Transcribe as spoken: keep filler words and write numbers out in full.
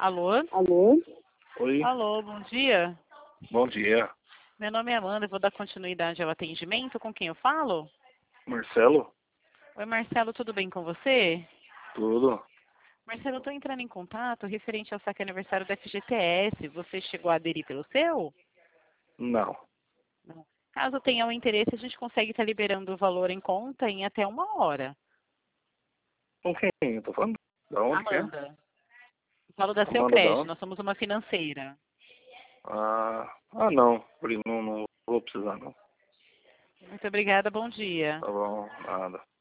Alô? Alô? Oi, Alô, bom dia. bom dia. Meu nome é Amanda, eu vou dar continuidade ao atendimento. Com quem eu falo? Marcelo? Oi, Marcelo, tudo bem com você? Tudo? Marcelo, eu estou entrando em contato referente ao saque aniversário da F G T S. Você chegou a aderir pelo seu? Não. Não. Caso tenha o interesse, a gente consegue estar liberando o valor em conta em até uma hora. Com quem eu tô falando? Da onde que é? Amanda, eu falo da Seu Amanda da Crédito, onde? nós somos uma financeira. Ah, ah não. Por isso não, não vou precisar não. Muito obrigada, bom dia. Tá bom, nada.